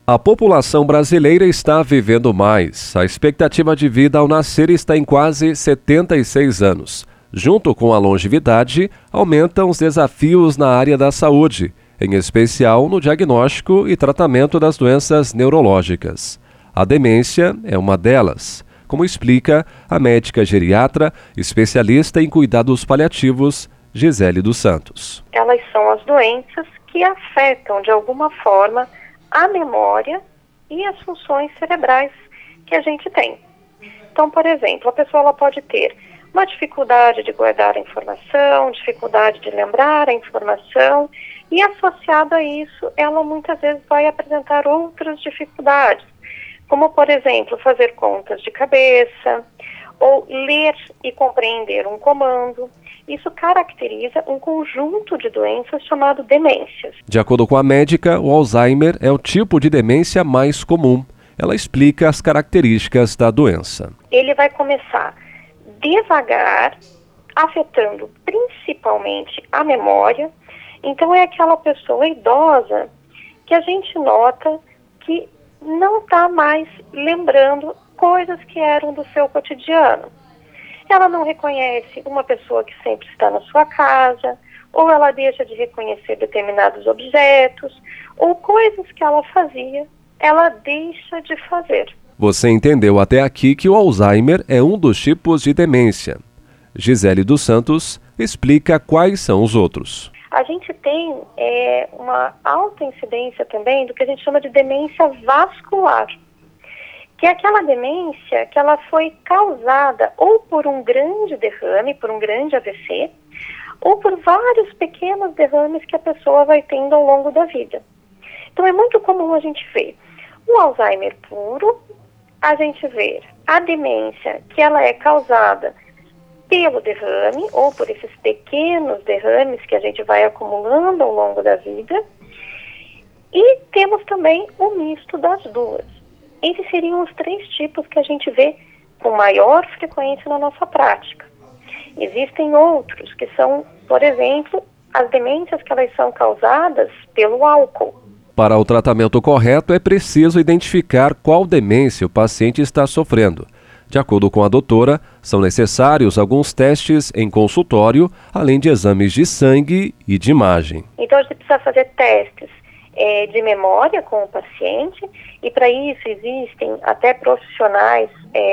A população brasileira está vivendo mais. A expectativa de vida ao nascer está em quase 76 anos. Junto com a longevidade, aumentam os desafios na área da saúde, em especial no diagnóstico e tratamento das doenças neurológicas. A demência é uma delas, como explica a médica geriatra, especialista em cuidados paliativos, Gisele dos Santos. Elas são as doenças que afetam de alguma forma a memória e as funções cerebrais que a gente tem. Então, por exemplo, a pessoa ela pode ter uma dificuldade de guardar a informação, dificuldade de lembrar a informação, e associado a isso, ela muitas vezes vai apresentar outras dificuldades, como, por exemplo, fazer contas de cabeça, ou ler e compreender um comando. Isso caracteriza um conjunto de doenças chamado demências. De acordo com a médica, o Alzheimer é o tipo de demência mais comum. Ela explica as características da doença. Ele vai começar devagar, afetando principalmente a memória. Então é aquela pessoa idosa que a gente nota que não está mais lembrando coisas que eram do seu cotidiano. Ela não reconhece uma pessoa que sempre está na sua casa, ou ela deixa de reconhecer determinados objetos, ou coisas que ela fazia, ela deixa de fazer. Você entendeu até aqui que o Alzheimer é um dos tipos de demência. Gisele dos Santos explica quais são os outros. A gente tem uma alta incidência também do que a gente chama de demência vascular, que é aquela demência que ela foi causada ou por um grande derrame, por um grande AVC, ou por vários pequenos derrames que a pessoa vai tendo ao longo da vida. Então é muito comum a gente ver o Alzheimer puro, a gente ver a demência que ela é causada pelo derrame ou por esses pequenos derrames que a gente vai acumulando ao longo da vida, e temos também o misto das duas. Esses seriam os três tipos que a gente vê com maior frequência na nossa prática. Existem outros que são, por exemplo, as demências que elas são causadas pelo álcool. Para o tratamento correto, é preciso identificar qual demência o paciente está sofrendo. De acordo com a doutora, são necessários alguns testes em consultório, além de exames de sangue e de imagem. Então a gente precisa fazer testes de memória com o paciente, e para isso existem até profissionais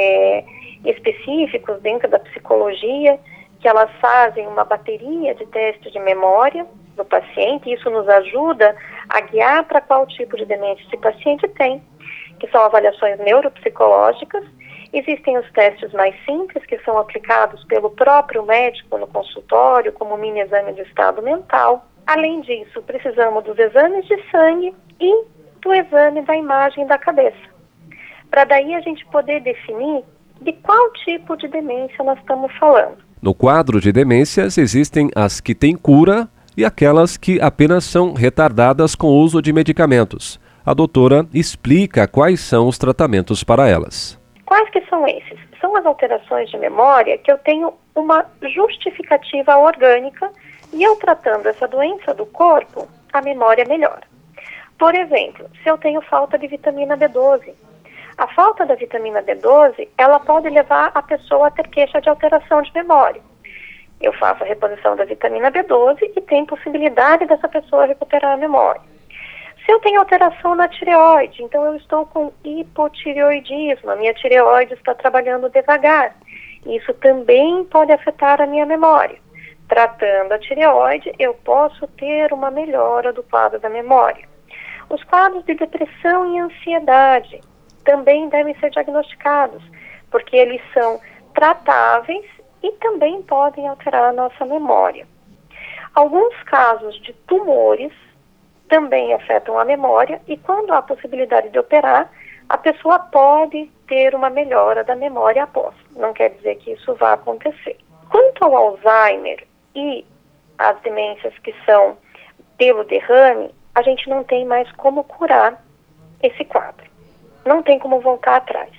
específicos dentro da psicologia, que elas fazem uma bateria de testes de memória do paciente, e isso nos ajuda a guiar para qual tipo de demência esse paciente tem, que são avaliações neuropsicológicas. Existem os testes mais simples, que são aplicados pelo próprio médico no consultório, como mini exame de estado mental. Além disso, precisamos dos exames de sangue e do exame da imagem da cabeça, para daí a gente poder definir de qual tipo de demência nós estamos falando. No quadro de demências, existem as que têm cura e aquelas que apenas são retardadas com o uso de medicamentos. A doutora explica quais são os tratamentos para elas. Quais que são esses? São as alterações de memória que eu tenho uma justificativa orgânica, e eu tratando essa doença do corpo, a memória melhora. Por exemplo, se eu tenho falta de vitamina B12, a falta da vitamina B12, ela pode levar a pessoa a ter queixa de alteração de memória. Eu faço a reposição da vitamina B12 e tem possibilidade dessa pessoa recuperar a memória. Se eu tenho alteração na tireoide, então eu estou com hipotireoidismo, a minha tireoide está trabalhando devagar. Isso também pode afetar a minha memória. Tratando a tireoide, eu posso ter uma melhora do quadro da memória. Os quadros de depressão e ansiedade também devem ser diagnosticados, porque eles são tratáveis e também podem alterar a nossa memória. Alguns casos de tumores também afetam a memória, e quando há possibilidade de operar, a pessoa pode ter uma melhora da memória após. Não quer dizer que isso vá acontecer. Quanto ao Alzheimer e as demências que são pelo derrame, a gente não tem mais como curar esse quadro. Não tem como voltar atrás.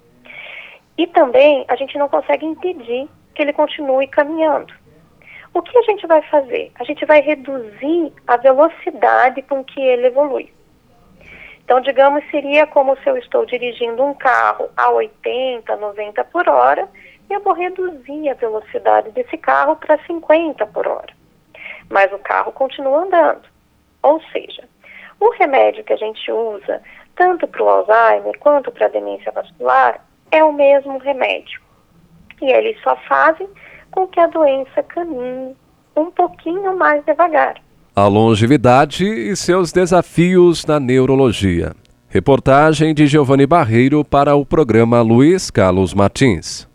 E também a gente não consegue impedir que ele continue caminhando. O que a gente vai fazer? A gente vai reduzir a velocidade com que ele evolui. Então, digamos, seria como se eu estou dirigindo um carro a 80, 90 por hora, e eu vou reduzir a velocidade desse carro para 50 por hora. Mas o carro continua andando. Ou seja, o remédio que a gente usa, tanto para o Alzheimer quanto para a demência vascular, é o mesmo remédio. E eles só fazem com que a doença caminhe um pouquinho mais devagar. A longevidade e seus desafios na neurologia. Reportagem de Giovanni Barreiro para o programa Luiz Carlos Martins.